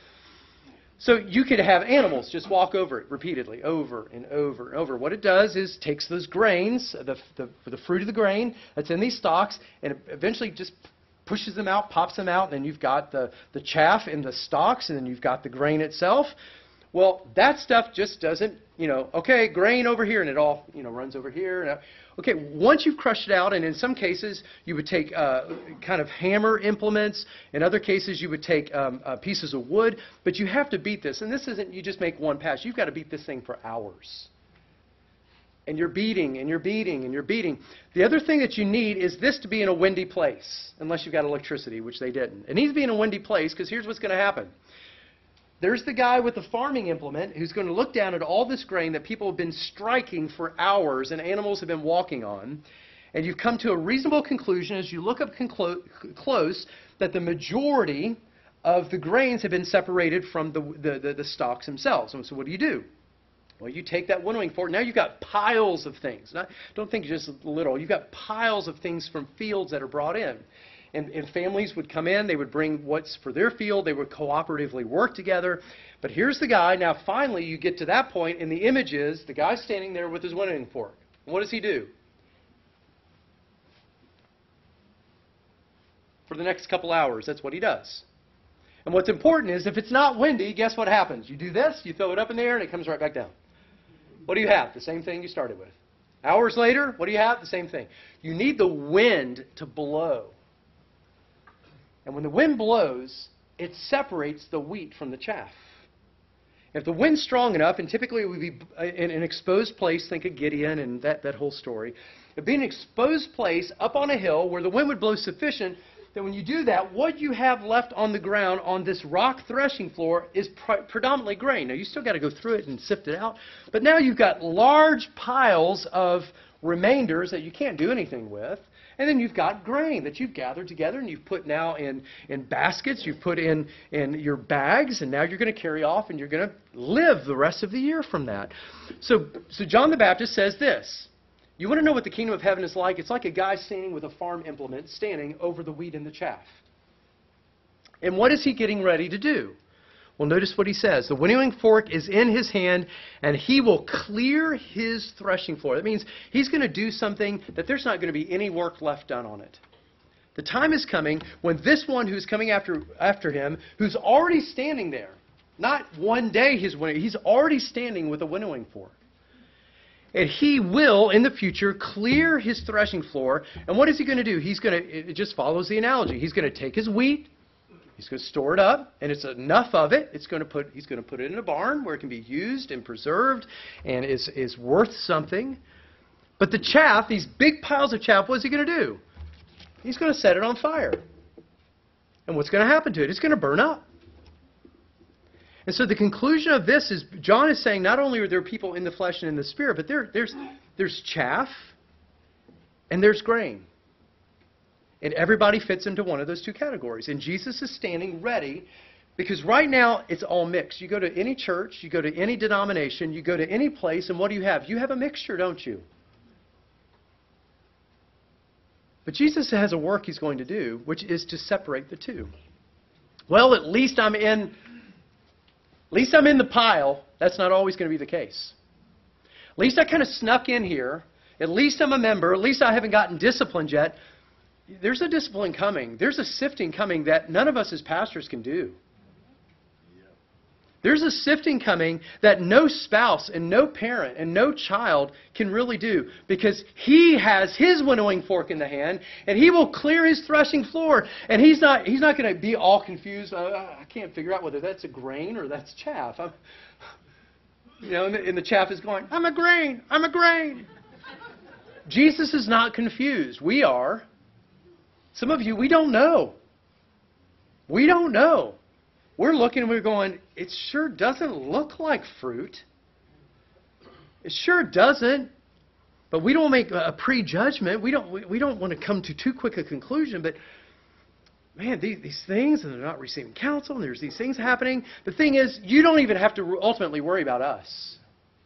So you could have animals just walk over it repeatedly, over and over and over. What it does is takes those grains, the fruit of the grain that's in these stalks, and it eventually just pushes them out, pops them out, and then you've got the chaff in the stalks, and then you've got the grain itself. Well, that stuff just doesn't, okay, grain over here, and it all, runs over here. Okay, once you've crushed it out, and in some cases you would take kind of hammer implements. In other cases you would take pieces of wood. But you have to beat this. And this isn't you just make one pass. You've got to beat this thing for hours. And you're beating, and you're beating, and you're beating. The other thing that you need is this to be in a windy place, unless you've got electricity, which they didn't. It needs to be in a windy place, because here's what's going to happen. There's the guy with the farming implement who's going to look down at all this grain that people have been striking for hours and animals have been walking on. And you've come to a reasonable conclusion as you look up close that the majority of the grains have been separated from the stalks themselves. And so what do? Well, you take that winnowing fork. Now you've got piles of things. Don't think just little. You've got piles of things from fields that are brought in. And families would come in. They would bring what's for their field. They would cooperatively work together. But here's the guy. Now, finally, you get to that point, and the image is the guy standing there with his winnowing fork. What does he do? For the next couple hours, that's what he does. And what's important is if it's not windy, guess what happens? You do this, you throw it up in the air, and it comes right back down. What do you have? The same thing you started with. Hours later, what do you have? The same thing. You need the wind to blow. And when the wind blows, it separates the wheat from the chaff. If the wind's strong enough, and typically it would be in an exposed place, think of Gideon and that whole story. It'd be an exposed place up on a hill where the wind would blow sufficient that when you do that, what you have left on the ground on this rock threshing floor is predominantly grain. Now, you still got to go through it and sift it out. But now you've got large piles of remainders that you can't do anything with. And then you've got grain that you've gathered together and you've put now in baskets, you've put in your bags, and now you're going to carry off and you're going to live the rest of the year from that. So John the Baptist says this. You want to know what the kingdom of heaven is like? It's like a guy standing with a farm implement, standing over the wheat and the chaff. And what is he getting ready to do? Well, notice what he says. The winnowing fork is in his hand, and he will clear his threshing floor. That means he's going to do something that there's not going to be any work left done on it. The time is coming when this one who's coming after him, who's already standing there, not one day he's already standing with a winnowing fork. And he will, in the future, clear his threshing floor. And what is he going to do? It just follows the analogy. He's going to take his wheat, he's going to store it up, and it's enough of it. He's going to put it in a barn where it can be used and preserved and is worth something. But the chaff, these big piles of chaff, what's he going to do? He's going to set it on fire. And what's going to happen to it? It's going to burn up. And so the conclusion of this is, John is saying not only are there people in the flesh and in the spirit, but there's chaff and there's grain. And everybody fits into one of those two categories. And Jesus is standing ready because right now it's all mixed. You go to any church, you go to any denomination, you go to any place, and what do you have? You have a mixture, don't you? But Jesus has a work he's going to do, which is to separate the two. Well, at least I'm in the pile. That's not always going to be the case. At least I kind of snuck in here. At least I'm a member. At least I haven't gotten disciplined yet. There's a discipline coming. There's a sifting coming that none of us as pastors can do. There's a sifting coming that no spouse and no parent and no child can really do because he has his winnowing fork in the hand and he will clear his threshing floor. And he's not going to be all confused. I can't figure out whether that's a grain or that's chaff. And the chaff is going, I'm a grain. I'm a grain. Jesus is not confused. We are. Some of you, we don't know. We don't know. We're looking and we're going, it sure doesn't look like fruit. It sure doesn't. But we don't make a prejudgment. We don't want to come to too quick a conclusion. But man, these things, and they're not receiving counsel, and there's these things happening. The thing is, you don't even have to ultimately worry about us.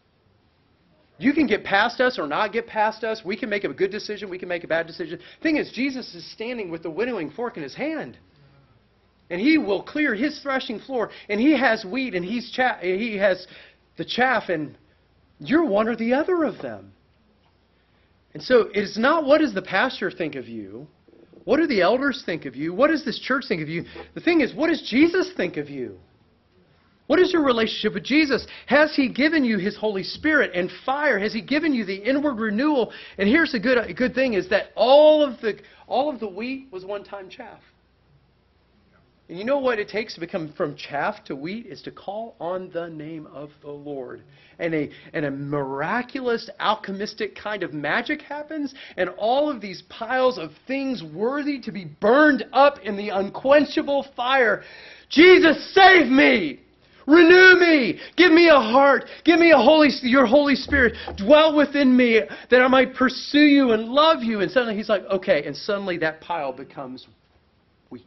You can get past us or not get past us. We can make a good decision. We can make a bad decision. The thing is, Jesus is standing with the winnowing fork in his hand. And he will clear his threshing floor. And he has wheat and he has the chaff. And you're one or the other of them. And so it's not what does the pastor think of you? What do the elders think of you? What does this church think of you? The thing is, what does Jesus think of you? What is your relationship with Jesus? Has he given you his Holy Spirit and fire? Has he given you the inward renewal? And here's a good thing is that all of the wheat was one-time chaff. And you know what it takes to become from chaff to wheat is to call on the name of the Lord. And a miraculous, alchemistic kind of magic happens, and all of these piles of things worthy to be burned up in the unquenchable fire. Jesus, save me! Renew me. Give me a heart. Give me your Holy Spirit. Dwell within me that I might pursue you and love you. And suddenly he's like, okay. And suddenly that pile becomes wheat.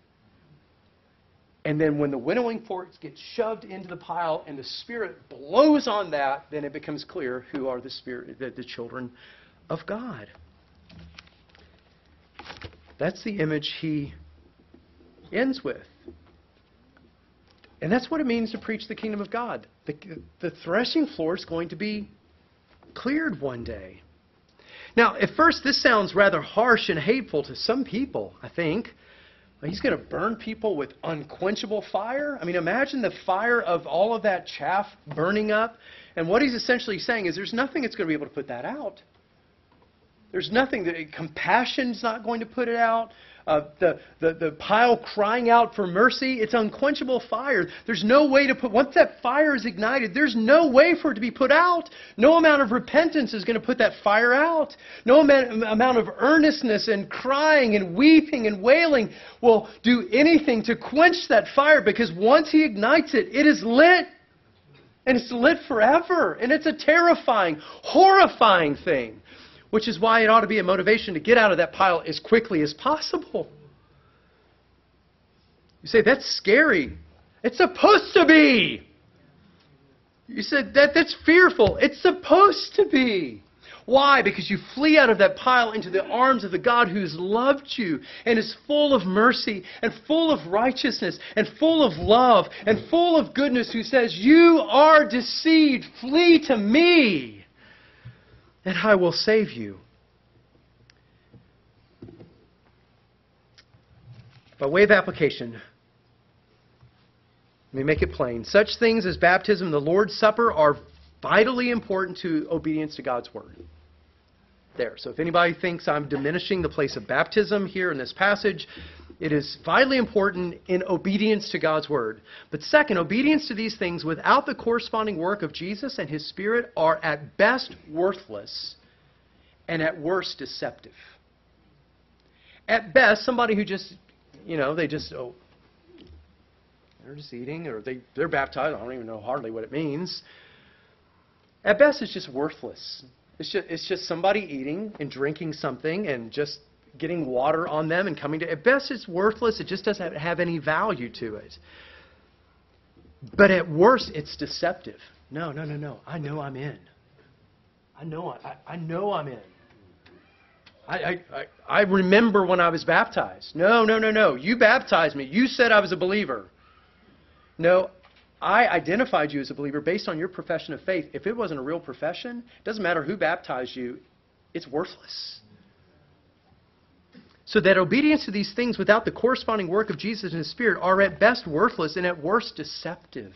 And then when the winnowing forks get shoved into the pile and the Spirit blows on that, then it becomes clear who are the children of God. That's the image he ends with. And that's what it means to preach the kingdom of God. The threshing floor is going to be cleared one day. Now, at first, this sounds rather harsh and hateful to some people, I think. He's going to burn people with unquenchable fire. I mean, imagine the fire of all of that chaff burning up. And what he's essentially saying is there's nothing that's going to be able to put that out. There's nothing. Compassion's not going to put it out. The pile crying out for mercy, it's unquenchable fire. There's no way to once that fire is ignited, there's no way for it to be put out. No amount of repentance is going to put that fire out. No amount of earnestness and crying and weeping and wailing will do anything to quench that fire, because once he ignites it, it is lit. And it's lit forever. And it's a terrifying, horrifying thing. Which is why it ought to be a motivation to get out of that pile as quickly as possible. You say, that's scary. It's supposed to be. You said, that's fearful. It's supposed to be. Why? Because you flee out of that pile into the arms of the God who's loved you and is full of mercy and full of righteousness and full of love and full of goodness, who says, you are deceived. Flee to me, and I will save you. By way of application, let me make it plain. Such things as baptism and the Lord's Supper are vitally important to obedience to God's Word. There. So if anybody thinks I'm diminishing the place of baptism here in this passage, it is vitally important in obedience to God's Word. But second, obedience to these things without the corresponding work of Jesus and His Spirit are at best worthless and at worst deceptive. At best, somebody who just, they're just eating, or they're baptized. I don't even know hardly what it means. At best, it's just worthless. It's just somebody eating and drinking something and just getting water on them and coming to. At best, it's worthless. It just doesn't have any value to it. But at worst, it's deceptive. No. I know I'm in. I know I'm in. I remember when I was baptized. No. You baptized me. You said I was a believer. No, I identified you as a believer based on your profession of faith. If it wasn't a real profession, it doesn't matter who baptized you, it's worthless. So that obedience to these things without the corresponding work of Jesus and His Spirit are at best worthless and at worst deceptive.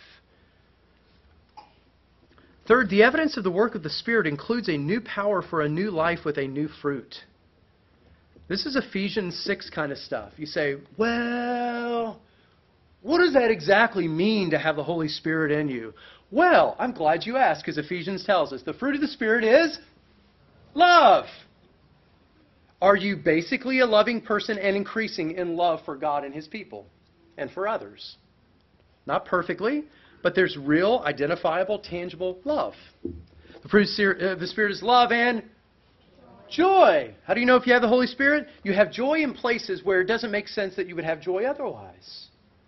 Third, the evidence of the work of the Spirit includes a new power for a new life with a new fruit. This is Ephesians 6 kind of stuff. You say, well, what does that exactly mean to have the Holy Spirit in you? Well, I'm glad you asked, because Ephesians tells us the fruit of the Spirit is love. Are you basically a loving person and increasing in love for God and His people and for others? Not perfectly, but there's real, identifiable, tangible love. The fruit of the Spirit is love and joy. How do you know if you have the Holy Spirit? You have joy in places where it doesn't make sense that you would have joy otherwise.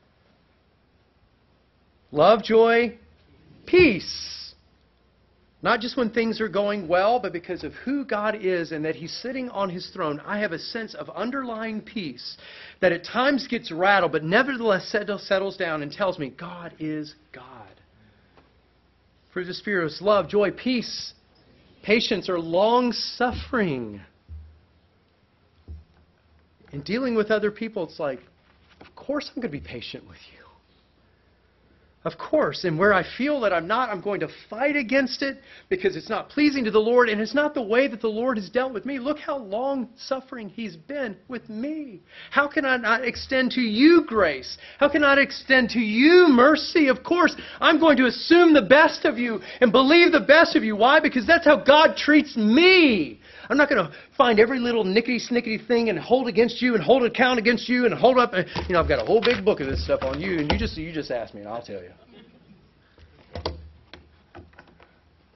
Love, joy, peace. Not just when things are going well, but because of who God is and that He's sitting on His throne. I have a sense of underlying peace that at times gets rattled, but nevertheless settles down and tells me God is God. Fruit of the Spirit is love, joy, peace, patience, or long-suffering. In dealing with other people, it's like, of course I'm going to be patient with you. Of course. And where I feel that I'm not, I'm going to fight against it because it's not pleasing to the Lord and it's not the way that the Lord has dealt with me. Look how long-suffering He's been with me. How can I not extend to you grace? How can I not extend to you mercy? Of course, I'm going to assume the best of you and believe the best of you. Why? Because that's how God treats me. I'm not going to find every little nickety-snickety thing and hold against you and hold account against you and hold up. I've got a whole big book of this stuff on you, and you just ask me, and I'll tell you.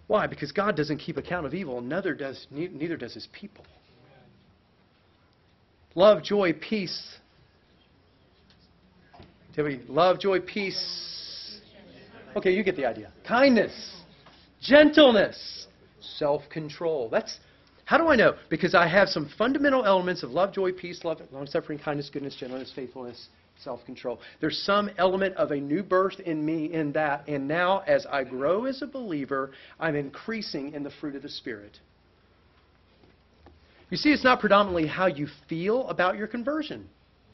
Why? Because God doesn't keep account of evil, neither does his people. Love, joy, peace. Love, joy, peace. Okay, you get the idea. Kindness, gentleness, self-control. How do I know? Because I have some fundamental elements of love, joy, peace, love, long-suffering, kindness, goodness, gentleness, faithfulness, self-control. There's some element of a new birth in me in that. And now, as I grow as a believer, I'm increasing in the fruit of the Spirit. You see, it's not predominantly how you feel about your conversion.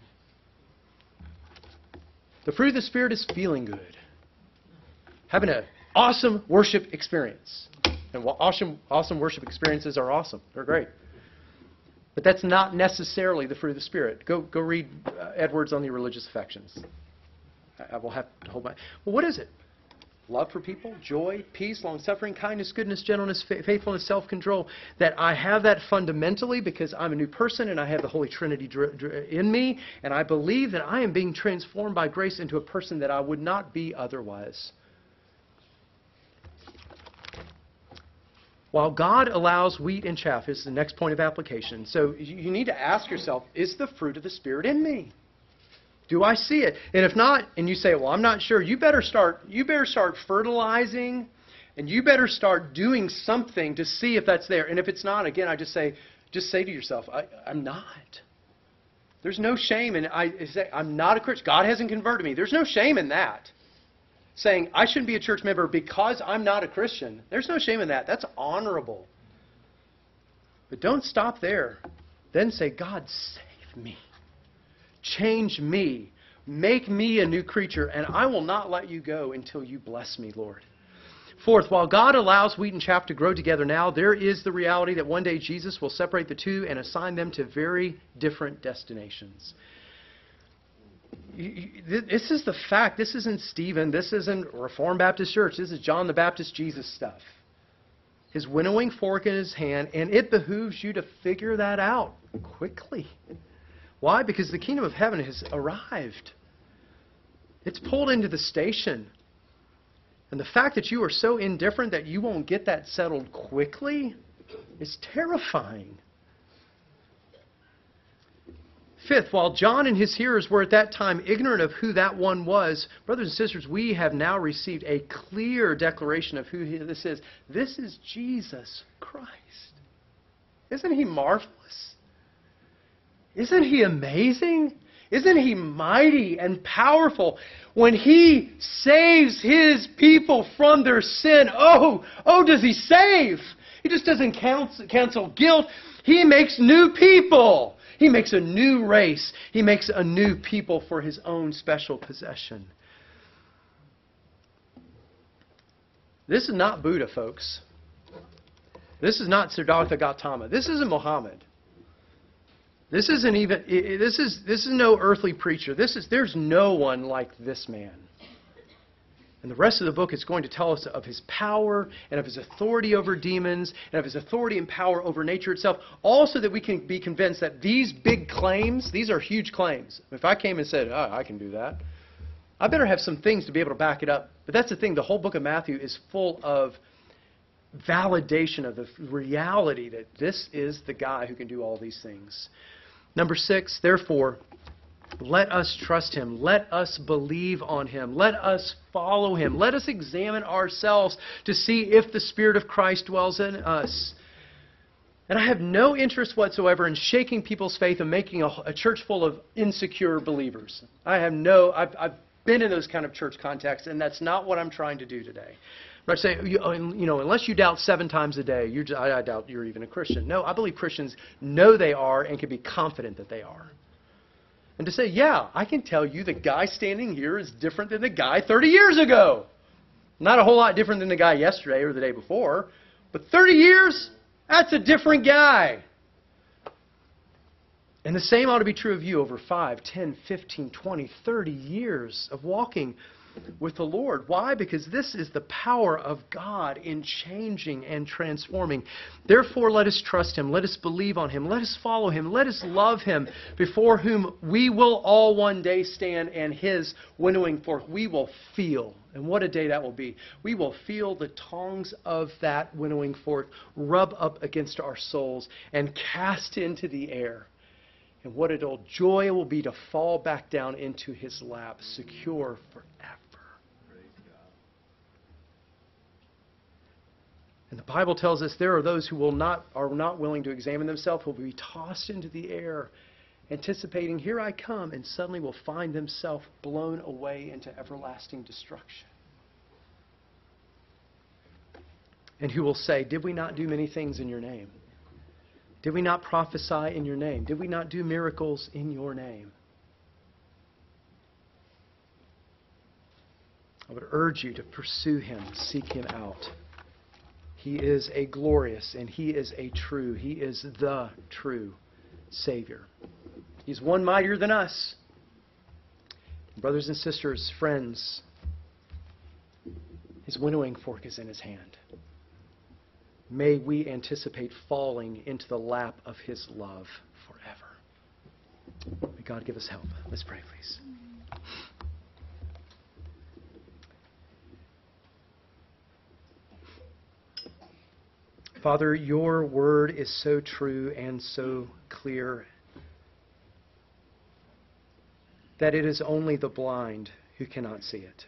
The fruit of the Spirit is feeling good. Having an awesome worship experience. And awesome worship experiences are awesome. They're great. But that's not necessarily the fruit of the Spirit. Go read Edwards on the religious affections. I will have to hold my... Well, what is it? Love for people, joy, peace, long-suffering, kindness, goodness, gentleness, faithfulness, self-control. That I have that fundamentally because I'm a new person and I have the Holy Trinity in me. And I believe that I am being transformed by grace into a person that I would not be otherwise. While God allows wheat and chaff, is the next point of application. So you need to ask yourself, is the fruit of the Spirit in me? Do I see it? And if not, and you say, well, I'm not sure, you better start fertilizing, and you better start doing something to see if that's there. And if it's not, again, I just say to yourself, I'm not. There's no shame in I'm not a Christian. God hasn't converted me. There's no shame in that. Saying, I shouldn't be a church member because I'm not a Christian. There's no shame in that. That's honorable. But don't stop there. Then say, God, save me. Change me. Make me a new creature. And I will not let you go until you bless me, Lord. Fourth, while God allows wheat and chaff to grow together now, there is the reality that one day Jesus will separate the two and assign them to very different destinations. This is the fact. This isn't Stephen. This isn't Reformed Baptist Church. This is John the Baptist Jesus stuff. His winnowing fork in his hand, and it behooves you to figure that out quickly. Why? Because the kingdom of heaven has arrived. It's pulled into the station. And the fact that you are so indifferent that you won't get that settled quickly is terrifying. Fifth, while John and his hearers were at that time ignorant of who that one was, brothers and sisters, we have now received a clear declaration of who this is. This is Jesus Christ. Isn't he marvelous? Isn't he amazing? Isn't he mighty and powerful? When he saves his people from their sin, does he save? He just doesn't cancel guilt. He makes new people. He makes a new race. He makes a new people for his own special possession. This is not Buddha, folks. This is not Siddhartha Gautama. This isn't Muhammad. This isn't even. This is no earthly preacher. There's no one like this man. And the rest of the book is going to tell us of his power and of his authority over demons and of his authority and power over nature itself, all so that we can be convinced that these big claims, these are huge claims. If I came and said, I can do that, I better have some things to be able to back it up. But that's the thing. The whole book of Matthew is full of validation of the reality that this is the guy who can do all these things. Number 6, therefore, let us trust him. Let us believe on him. Let us follow him. Let us examine ourselves to see if the Spirit of Christ dwells in us. And I have no interest whatsoever in shaking people's faith and making a church full of insecure believers. I've been in those kind of church contexts, and that's not what I'm trying to do today. I say, unless you doubt 7 times a day, I doubt you're even a Christian. No, I believe Christians know they are and can be confident that they are. And to say, yeah, I can tell you the guy standing here is different than the guy 30 years ago. Not a whole lot different than the guy yesterday or the day before. But 30 years, that's a different guy. And the same ought to be true of you over 5, 10, 15, 20, 30 years of walking with the Lord. Why? Because this is the power of God in changing and transforming. Therefore, let us trust Him. Let us believe on Him. Let us follow Him. Let us love Him, before whom we will all one day stand, and His winnowing fork we will feel. And what a day that will be. We will feel the tongs of that winnowing fork rub up against our souls and cast into the air. And what a joy it will be to fall back down into His lap, secure forever. And the Bible tells us there are those who are not willing to examine themselves, will be tossed into the air, anticipating, here I come, and suddenly will find themselves blown away into everlasting destruction. And who will say, did we not do many things in your name? Did we not prophesy in your name? Did we not do miracles in your name? I would urge you to pursue Him, seek Him out. He is a glorious and He is a true, He is the true Savior. He's one mightier than us. Brothers and sisters, friends, His winnowing fork is in His hand. May we anticipate falling into the lap of His love forever. May God give us help. Let's pray, please. Father, your word is so true and so clear that it is only the blind who cannot see it.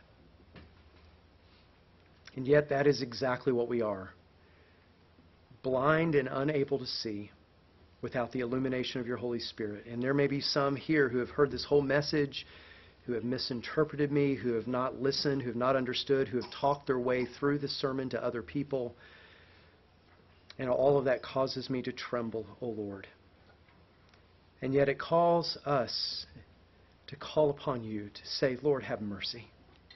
And yet that is exactly what we are. Blind and unable to see without the illumination of your Holy Spirit. And there may be some here who have heard this whole message, who have misinterpreted me, who have not listened, who have not understood, who have talked their way through the sermon to other people. And all of that causes me to tremble, O Lord. And yet it calls us to call upon you to say, Lord, have mercy.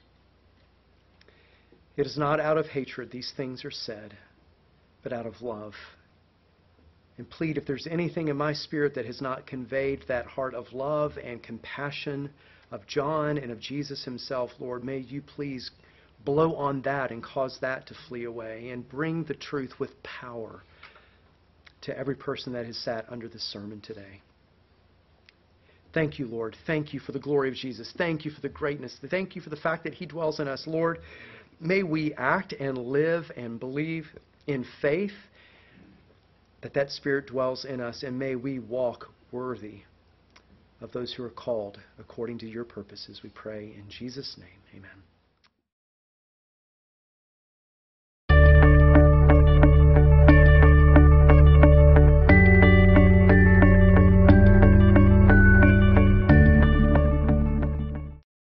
It is not out of hatred these things are said, but out of love. And plead, if there's anything in my spirit that has not conveyed that heart of love and compassion of John and of Jesus Himself, Lord, may you please blow on that and cause that to flee away and bring the truth with power to every person that has sat under this sermon today. Thank you, Lord. Thank you for the glory of Jesus. Thank you for the greatness. Thank you for the fact that He dwells in us. Lord, may we act and live and believe in faith that Spirit dwells in us, and may we walk worthy of those who are called according to your purposes. We pray in Jesus' name. Amen.